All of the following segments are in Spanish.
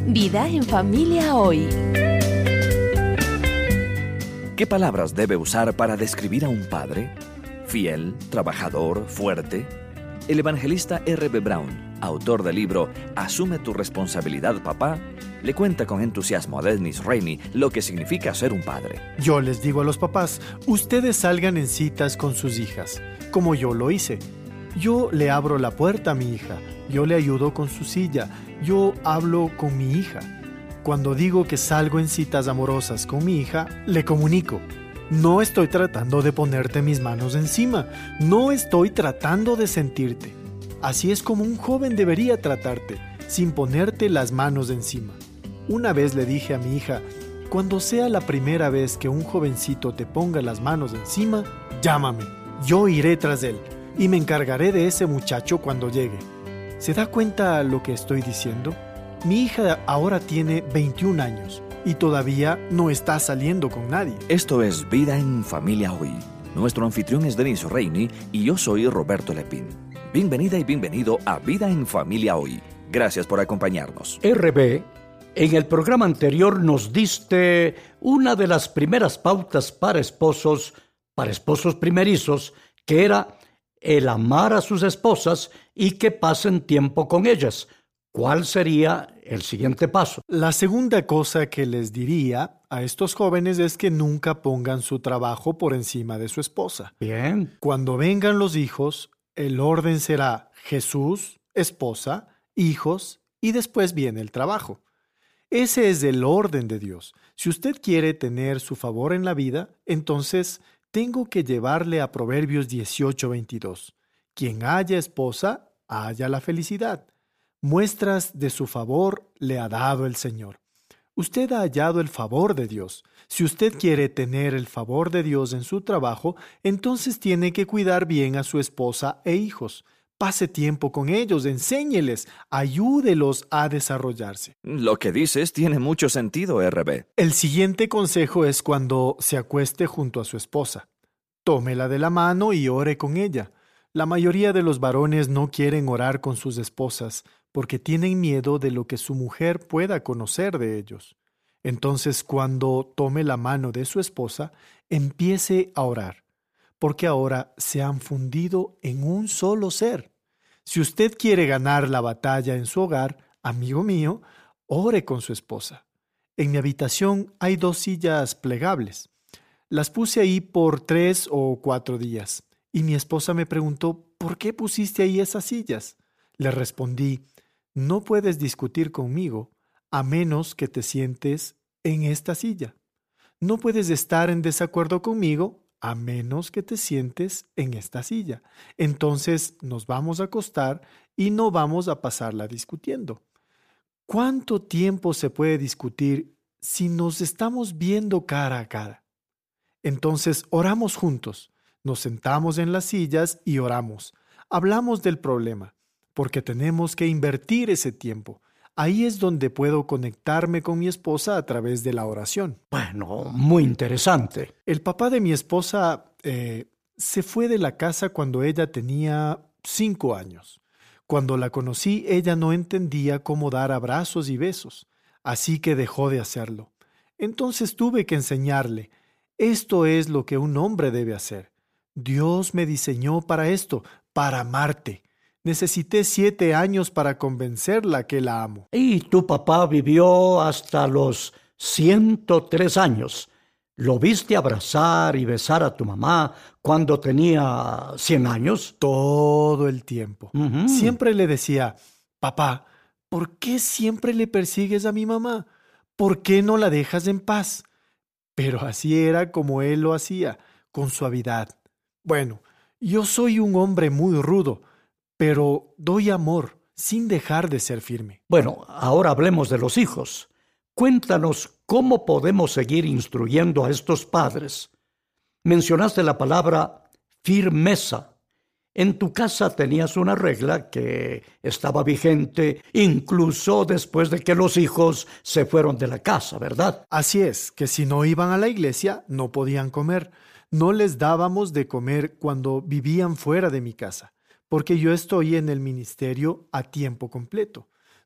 Vida en familia hoy. ¿Qué palabras debe usar para describir a un padre? Fiel, trabajador, fuerte. El evangelista R.B. Brown, autor del libro Asume tu responsabilidad, papá, le cuenta con entusiasmo a Dennis Rainey lo que significa ser un padre. Yo les digo a los papás, ustedes salgan en citas con sus hijas, como yo lo hice. Yo le abro la puerta a mi hija, yo le ayudo con su silla, yo hablo con mi hija. Cuando digo que salgo en citas amorosas con mi hija, le comunico. No estoy tratando de ponerte mis manos encima, no estoy tratando de sentirte. Así es como un joven debería tratarte, sin ponerte las manos encima. Una vez le dije a mi hija, cuando sea la primera vez que un jovencito te ponga las manos encima, llámame, yo iré tras él y me encargaré de ese muchacho cuando llegue. ¿Se da cuenta lo que estoy diciendo? Mi hija ahora tiene 21 años y todavía no está saliendo con nadie. Esto es Vida en Familia Hoy. Nuestro anfitrión es Dennis Rainey y yo soy Roberto Lepín. Bienvenida y bienvenido a Vida en Familia Hoy. Gracias por acompañarnos. RB, en el programa anterior nos diste una de las primeras pautas para esposos primerizos, que era el amar a sus esposas y que pasen tiempo con ellas. ¿Cuál sería el siguiente paso? La segunda cosa que les diría a estos jóvenes es que nunca pongan su trabajo por encima de su esposa. Bien. Cuando vengan los hijos, el orden será Jesús, esposa, hijos y después viene el trabajo. Ese es el orden de Dios. Si usted quiere tener su favor en la vida, entonces tengo que llevarle a Proverbios 18:22. Quien haya esposa, haya la felicidad. Muestras de su favor le ha dado el Señor. Usted ha hallado el favor de Dios. Si usted quiere tener el favor de Dios en su trabajo, entonces tiene que cuidar bien a su esposa e hijos. Pase tiempo con ellos, enséñeles, ayúdelos a desarrollarse. Lo que dices tiene mucho sentido, RB. El siguiente consejo es cuando se acueste junto a su esposa. Tómela de la mano y ore con ella. La mayoría de los varones no quieren orar con sus esposas porque tienen miedo de lo que su mujer pueda conocer de ellos. Entonces, cuando tome la mano de su esposa, empiece a orar, porque ahora se han fundido en un solo ser. Si usted quiere ganar la batalla en su hogar, amigo mío, ore con su esposa. En mi habitación hay 2 sillas plegables. Las puse ahí por 3 o 4 días. Y mi esposa me preguntó, ¿por qué pusiste ahí esas sillas? Le respondí, no puedes discutir conmigo a menos que te sientes en esta silla. No puedes estar en desacuerdo conmigo a menos que te sientes en esta silla. Entonces nos vamos a acostar y no vamos a pasarla discutiendo. ¿Cuánto tiempo se puede discutir si nos estamos viendo cara a cara? Entonces oramos juntos. Nos sentamos en las sillas y oramos. Hablamos del problema, porque tenemos que invertir ese tiempo. Ahí es donde puedo conectarme con mi esposa a través de la oración. Bueno, muy interesante. El papá de mi esposa se fue de la casa cuando ella tenía 5 años. Cuando la conocí, ella no entendía cómo dar abrazos y besos, así que dejó de hacerlo. Entonces tuve que enseñarle, esto es lo que un hombre debe hacer. Dios me diseñó para esto, para amarte. Necesité 7 años para convencerla que la amo. Y tu papá vivió hasta los 103 años. ¿Lo viste abrazar y besar a tu mamá cuando tenía 100 años? Todo el tiempo. Uh-huh. Siempre le decía, papá, ¿por qué siempre le persigues a mi mamá? ¿Por qué no la dejas en paz? Pero así era como él lo hacía, con suavidad. Bueno, yo soy un hombre muy rudo, pero doy amor sin dejar de ser firme. Bueno, ahora hablemos de los hijos. Cuéntanos cómo podemos seguir instruyendo a estos padres. Mencionaste la palabra firmeza. En tu casa tenías una regla que estaba vigente incluso después de que los hijos se fueron de la casa, ¿verdad? Así es, que si no iban a la iglesia, no podían comer. No les dábamos de comer cuando vivían fuera de mi casa, porque yo estoy en el ministerio a tiempo completo.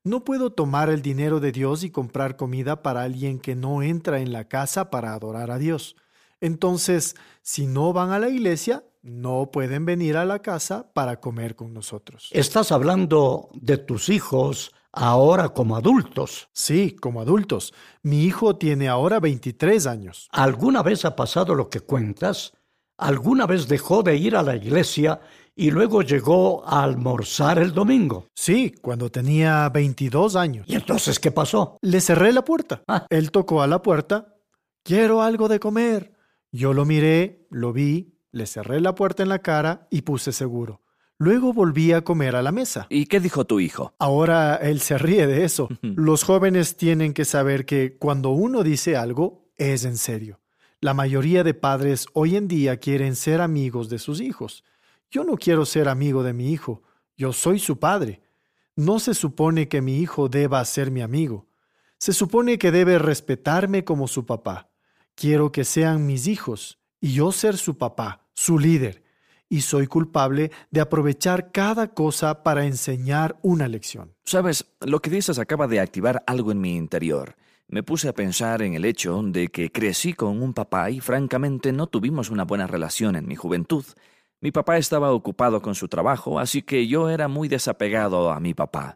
No puedo tomar el dinero de Dios y comprar comida para alguien que no entra en la casa para adorar a Dios. Entonces, si no van a la iglesia, no pueden venir a la casa para comer con nosotros. Estás hablando de tus hijos ahora como adultos. Sí, como adultos. Mi hijo tiene ahora 23 años. ¿Alguna vez ha pasado lo que cuentas? ¿Alguna vez dejó de ir a la iglesia y luego llegó a almorzar el domingo? Sí, cuando tenía 22 años. ¿Y entonces qué pasó? Le cerré la puerta. Ah. Él tocó a la puerta. Quiero algo de comer. Yo lo miré, lo vi, le cerré la puerta en la cara y puse seguro. Luego volví a comer a la mesa. ¿Y qué dijo tu hijo? Ahora él se ríe de eso. Los jóvenes tienen que saber que cuando uno dice algo, es en serio. La mayoría de padres hoy en día quieren ser amigos de sus hijos. Yo no quiero ser amigo de mi hijo. Yo soy su padre. No se supone que mi hijo deba ser mi amigo. Se supone que debe respetarme como su papá. Quiero que sean mis hijos y yo ser su papá, su líder. Y soy culpable de aprovechar cada cosa para enseñar una lección. Sabes, lo que dices acaba de activar algo en mi interior. Me puse a pensar en el hecho de que crecí con un papá y francamente no tuvimos una buena relación en mi juventud. Mi papá estaba ocupado con su trabajo, así que yo era muy desapegado a mi papá.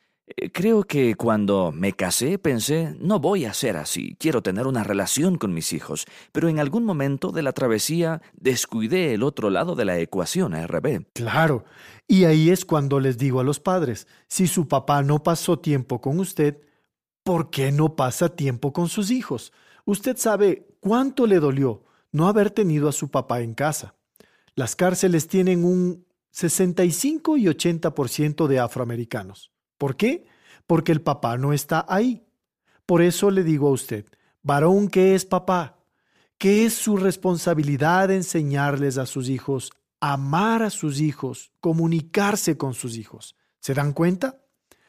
Creo que cuando me casé pensé, no voy a ser así, quiero tener una relación con mis hijos, pero en algún momento de la travesía descuidé el otro lado de la ecuación, RB. Claro, y ahí es cuando les digo a los padres, si su papá no pasó tiempo con usted, ¿por qué no pasa tiempo con sus hijos? Usted sabe cuánto le dolió no haber tenido a su papá en casa. Las cárceles tienen un 65 y 80% de afroamericanos. ¿Por qué? Porque el papá no está ahí. Por eso le digo a usted, varón que es papá, que es su responsabilidad enseñarles a sus hijos, amar a sus hijos, comunicarse con sus hijos. ¿Se dan cuenta?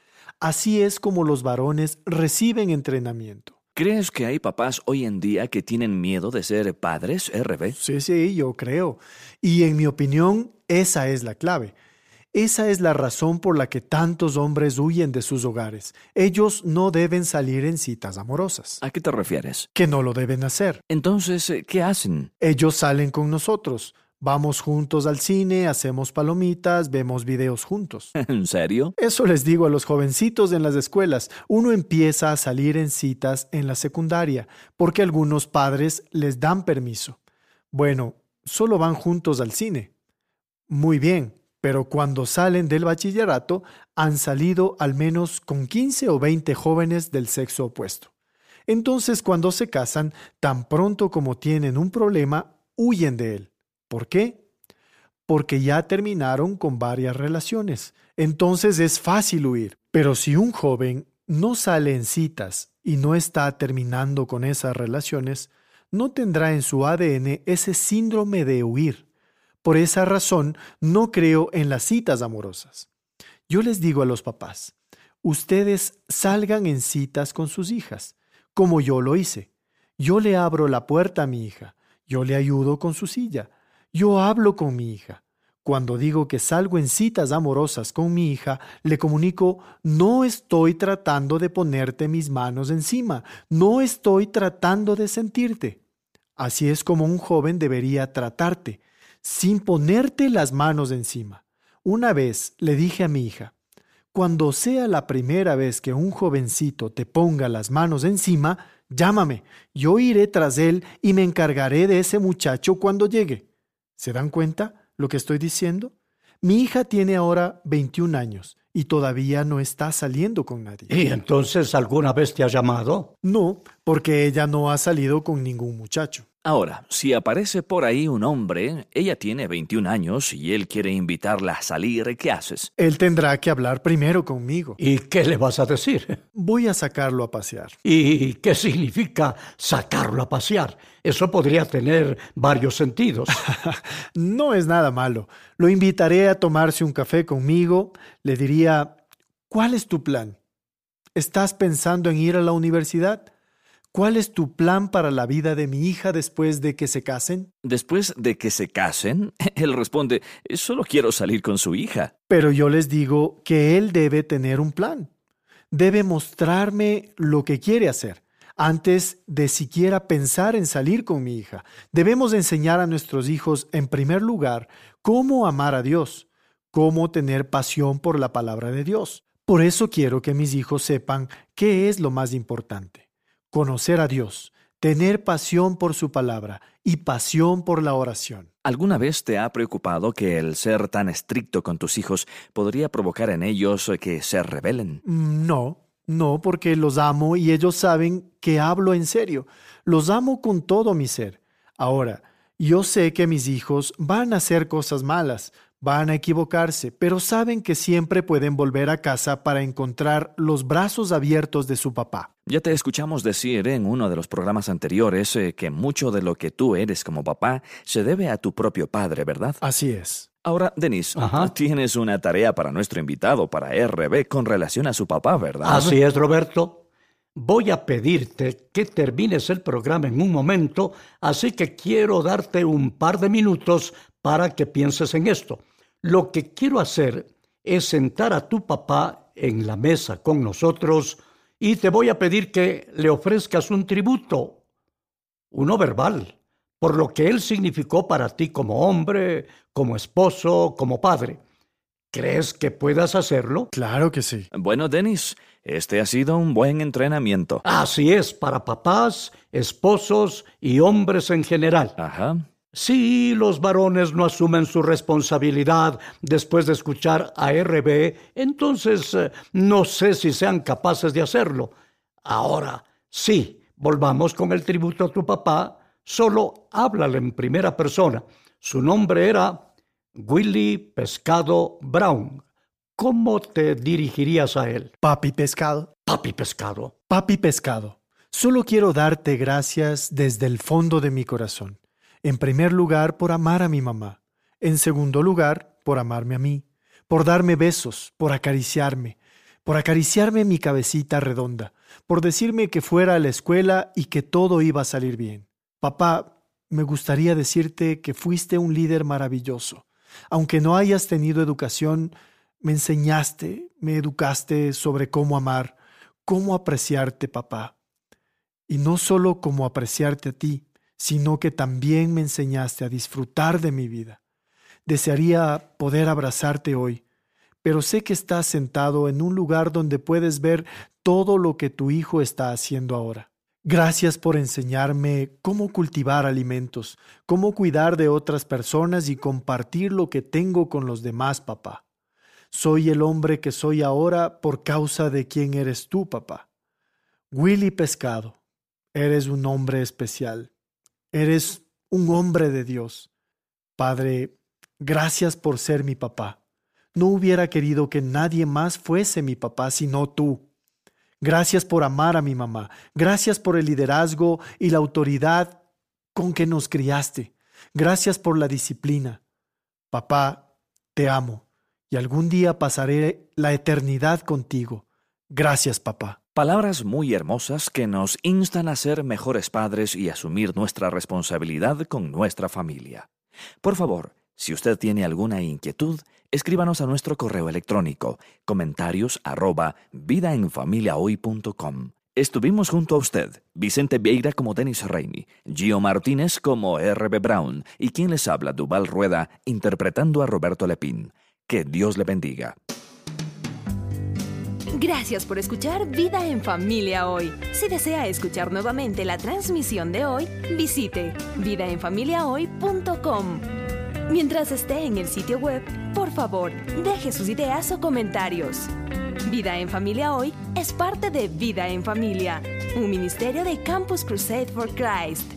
Así es como los varones reciben entrenamiento. ¿Crees que hay papás hoy en día que tienen miedo de ser padres, RB? Sí, yo creo. Y en mi opinión, esa es la clave. Esa es la razón por la que tantos hombres huyen de sus hogares. Ellos no deben salir en citas amorosas. ¿A qué te refieres? Que no lo deben hacer. Entonces, ¿qué hacen? Ellos salen con nosotros. Vamos juntos al cine, hacemos palomitas, vemos videos juntos. ¿En serio? Eso les digo a los jovencitos en las escuelas. Uno empieza a salir en citas en la secundaria, porque algunos padres les dan permiso. Bueno, solo van juntos al cine. Muy bien. Pero cuando salen del bachillerato, han salido al menos con 15 o 20 jóvenes del sexo opuesto. Entonces, cuando se casan, tan pronto como tienen un problema, huyen de él. ¿Por qué? Porque ya terminaron con varias relaciones. Entonces es fácil huir. Pero si un joven no sale en citas y no está terminando con esas relaciones, no tendrá en su ADN ese síndrome de huir. Por esa razón, no creo en las citas amorosas. Yo les digo a los papás, ustedes salgan en citas con sus hijas, como yo lo hice. Yo le abro la puerta a mi hija, yo le ayudo con su silla, yo hablo con mi hija. Cuando digo que salgo en citas amorosas con mi hija, le comunico, no estoy tratando de ponerte mis manos encima, no estoy tratando de sentirte. Así es como un joven debería tratarte, sin ponerte las manos encima. Una vez le dije a mi hija, cuando sea la primera vez que un jovencito te ponga las manos encima, llámame, yo iré tras él y me encargaré de ese muchacho cuando llegue. ¿Se dan cuenta lo que estoy diciendo? Mi hija tiene ahora 21 años y todavía no está saliendo con nadie. ¿Y entonces alguna vez te ha llamado? No, porque ella no ha salido con ningún muchacho. Ahora, si aparece por ahí un hombre, ella tiene 21 años y él quiere invitarla a salir, ¿qué haces? Él tendrá que hablar primero conmigo. ¿Y qué le vas a decir? Voy a sacarlo a pasear. ¿Y qué significa sacarlo a pasear? Eso podría tener varios sentidos. No es nada malo. Lo invitaré a tomarse un café conmigo. Le diría, ¿cuál es tu plan? ¿Estás pensando en ir a la universidad? ¿Cuál es tu plan para la vida de mi hija después de que se casen? Después de que se casen, él responde, solo quiero salir con su hija. Pero yo les digo que él debe tener un plan. Debe mostrarme lo que quiere hacer antes de siquiera pensar en salir con mi hija. Debemos enseñar a nuestros hijos, en primer lugar, cómo amar a Dios, cómo tener pasión por la palabra de Dios. Por eso quiero que mis hijos sepan qué es lo más importante: conocer a Dios, tener pasión por su palabra y pasión por la oración. ¿Alguna vez te ha preocupado que el ser tan estricto con tus hijos podría provocar en ellos que se rebelen? No, porque los amo y ellos saben que hablo en serio. Los amo con todo mi ser. Ahora, yo sé que mis hijos van a hacer cosas malas, van a equivocarse, pero saben que siempre pueden volver a casa para encontrar los brazos abiertos de su papá. Ya te escuchamos decir en uno de los programas anteriores que mucho de lo que tú eres como papá se debe a tu propio padre, ¿verdad? Así es. Ahora, Denis, tienes una tarea para nuestro invitado, para RB, con relación a su papá, ¿verdad? Así es, Roberto. Voy a pedirte que termines el programa en un momento, así que quiero darte un par de minutos para que pienses en esto. Lo que quiero hacer es sentar a tu papá en la mesa con nosotros y te voy a pedir que le ofrezcas un tributo, uno verbal, por lo que él significó para ti como hombre, como esposo, como padre. ¿Crees que puedas hacerlo? Claro que sí. Bueno, Denis, este ha sido un buen entrenamiento. Así es, para papás, esposos y hombres en general. Ajá. Si los varones no asumen su responsabilidad después de escuchar a RB, entonces no sé si sean capaces de hacerlo. Ahora, sí, volvamos con el tributo a tu papá. Solo háblale en primera persona. Su nombre era Willie Pescado Brown. ¿Cómo te dirigirías a él? Papi Pescado. Papi Pescado. Papi Pescado, solo quiero darte gracias desde el fondo de mi corazón. En primer lugar, por amar a mi mamá. En segundo lugar, por amarme a mí. Por darme besos, por acariciarme mi cabecita redonda, por decirme que fuera a la escuela y que todo iba a salir bien. Papá, me gustaría decirte que fuiste un líder maravilloso. Aunque no hayas tenido educación, me enseñaste, me educaste sobre cómo amar, cómo apreciarte, papá. Y no solo cómo apreciarte a ti, sino que también me enseñaste a disfrutar de mi vida. Desearía poder abrazarte hoy, pero sé que estás sentado en un lugar donde puedes ver todo lo que tu hijo está haciendo ahora. Gracias por enseñarme cómo cultivar alimentos, cómo cuidar de otras personas y compartir lo que tengo con los demás, papá. Soy el hombre que soy ahora por causa de quién eres tú, papá. Willie Pescado, eres un hombre especial. Eres un hombre de Dios. Padre, gracias por ser mi papá. No hubiera querido que nadie más fuese mi papá sino tú. Gracias por amar a mi mamá. Gracias por el liderazgo y la autoridad con que nos criaste. Gracias por la disciplina. Papá, te amo y algún día pasaré la eternidad contigo. Gracias, papá. Palabras muy hermosas que nos instan a ser mejores padres y asumir nuestra responsabilidad con nuestra familia. Por favor, si usted tiene alguna inquietud, escríbanos a nuestro correo electrónico comentarios@vidaenfamiliahoy.com. Estuvimos junto a usted, Vicente Vieira como Denis Reini, Gio Martínez como RB Brown y quien les habla, Duval Rueda, interpretando a Roberto Lepín. Que Dios le bendiga. Gracias por escuchar Vida en Familia Hoy. Si desea escuchar nuevamente la transmisión de hoy, visite vidaenfamiliahoy.com. Mientras esté en el sitio web, por favor, deje sus ideas o comentarios. Vida en Familia Hoy es parte de Vida en Familia, un ministerio de Campus Crusade for Christ.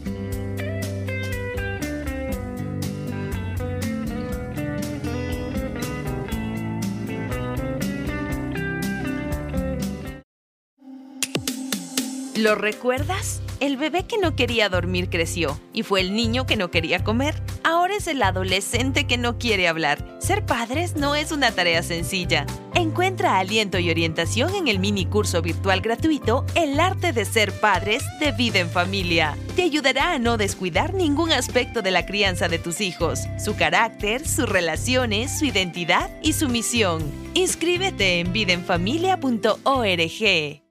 ¿Lo recuerdas? El bebé que no quería dormir creció y fue el niño que no quería comer. Ahora es el adolescente que no quiere hablar. Ser padres no es una tarea sencilla. Encuentra aliento y orientación en el mini curso virtual gratuito El arte de ser padres de Vida en Familia. Te ayudará a no descuidar ningún aspecto de la crianza de tus hijos, su carácter, sus relaciones, su identidad y su misión. Inscríbete en vidaenfamilia.org.